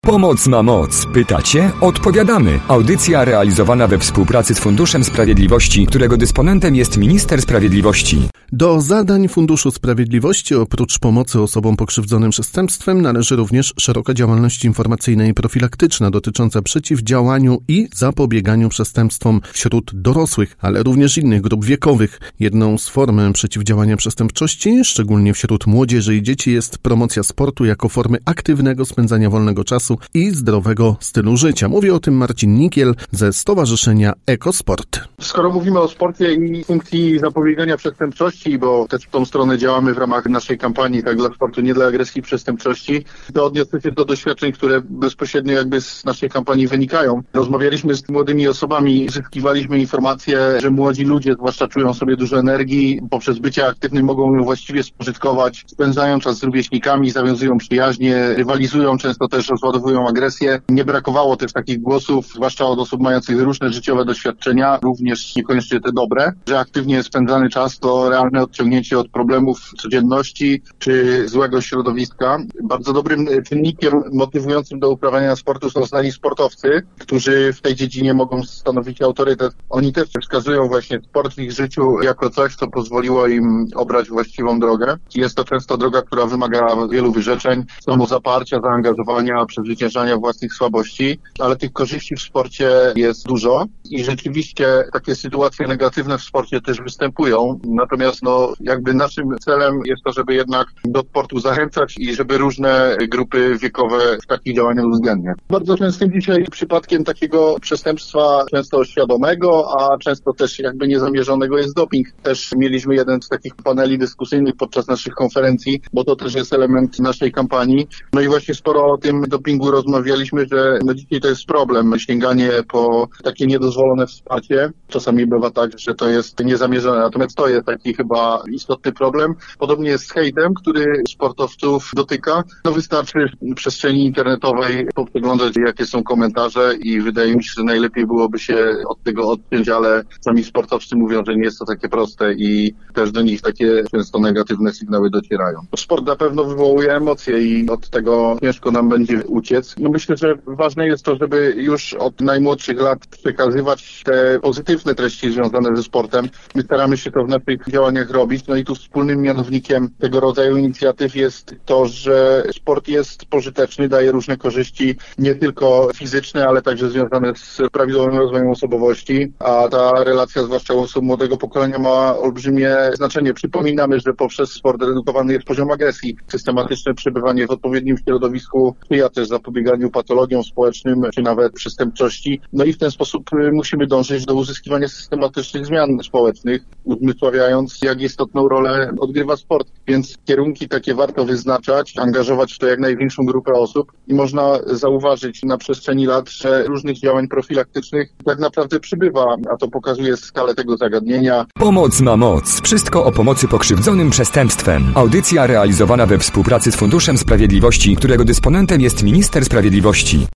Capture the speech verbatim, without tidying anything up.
Pomoc ma moc. Pytacie? Odpowiadamy. Audycja realizowana we współpracy z Funduszem Sprawiedliwości, którego dysponentem jest Minister Sprawiedliwości. Do zadań Funduszu Sprawiedliwości oprócz pomocy osobom pokrzywdzonym przestępstwem należy również szeroka działalność informacyjna i profilaktyczna dotycząca przeciwdziałaniu i zapobieganiu przestępstwom wśród dorosłych, ale również innych grup wiekowych. Jedną z form przeciwdziałania przestępczości, szczególnie wśród młodzieży i dzieci, jest promocja sportu jako formy aktywnego spędzania wolnego czasu i zdrowego stylu życia. Mówi o tym Marcin Nikiel ze Stowarzyszenia Ekosport. Skoro mówimy o sporcie i funkcji zapobiegania przestępczości, bo też w tą stronę działamy w ramach naszej kampanii Tak dla sportu, nie dla agresji i przestępczości, to odniosę się do doświadczeń, które bezpośrednio jakby z naszej kampanii wynikają. Rozmawialiśmy z młodymi osobami, zyskiwaliśmy informacje, że młodzi ludzie zwłaszcza czują sobie dużo energii, poprzez bycie aktywnym mogą ją właściwie spożytkować, spędzają czas z rówieśnikami, zawiązują przyjaźnie, rywalizują, często też rozładowują agresję. Nie brakowało też takich głosów, zwłaszcza od osób mających różne życiowe doświadczenia, również niekoniecznie te dobre, że aktywnie spędzany czas to realne odciągnięcie od problemów codzienności czy złego środowiska. Bardzo dobrym czynnikiem motywującym do uprawiania sportu są znani sportowcy, którzy w tej dziedzinie mogą stanowić autorytet. Oni też wskazują właśnie sport w ich życiu jako coś, co pozwoliło im obrać właściwą drogę. Jest to często droga, która wymaga wielu wyrzeczeń, samozaparcia, zaangażowania, przezwyciężania własnych słabości, ale tych korzyści w sporcie jest dużo i rzeczywiście takie sytuacje negatywne w sporcie też występują. Natomiast no, jakby naszym celem jest to, żeby jednak do sportu zachęcać i żeby różne grupy wiekowe w takich działaniach uwzględniać. Bardzo częstym dzisiaj przypadkiem takiego przestępstwa, często świadomego, a często też jakby niezamierzonego, jest doping. Też mieliśmy jeden z takich paneli dyskusyjnych podczas naszych konferencji, bo to też jest element naszej kampanii. No i właśnie sporo o tym dopingu rozmawialiśmy, że no dzisiaj to jest problem. Sięganie po takie niedozwolone wsparcie. Czasami bywa tak, że to jest niezamierzone, natomiast to jest taki chyba istotny problem. Podobnie jest z hejtem, który sportowców dotyka. No wystarczy w przestrzeni internetowej poprzeglądać, jakie są komentarze i wydaje mi się, że najlepiej byłoby się od tego odciąć, ale sami sportowcy mówią, że nie jest to takie proste i też do nich takie często negatywne sygnały docierają. Sport na pewno wywołuje emocje i od tego ciężko nam będzie uciec. No myślę, że ważne jest to, żeby już od najmłodszych lat przekazywać te pozytywne treści związane ze sportem. My staramy się to w naszych działaniach robić. No i tu wspólnym mianownikiem tego rodzaju inicjatyw jest to, że sport jest pożyteczny, daje różne korzyści, nie tylko fizyczne, ale także związane z prawidłowym rozwojem osobowości, a ta relacja, zwłaszcza u osób młodego pokolenia, ma olbrzymie znaczenie. Przypominamy, że poprzez sport redukowany jest poziom agresji. Systematyczne przebywanie w odpowiednim środowisku sprzyja też zapobieganiu patologiom społecznym, czy nawet przestępczości. No i w ten sposób musimy dążyć do uzyskiwania systematycznych zmian społecznych, uzmysławiając, jak istotną rolę odgrywa sport. Więc kierunki takie warto wyznaczać, angażować w to jak największą grupę osób i można zauważyć na przestrzeni lat, że różnych działań profilaktycznych tak naprawdę przybywa, a to pokazuje skalę tego zagadnienia. Pomoc ma moc. Wszystko o pomocy pokrzywdzonym przestępstwem. Audycja realizowana we współpracy z Funduszem Sprawiedliwości, którego dysponentem jest Minister Sprawiedliwości.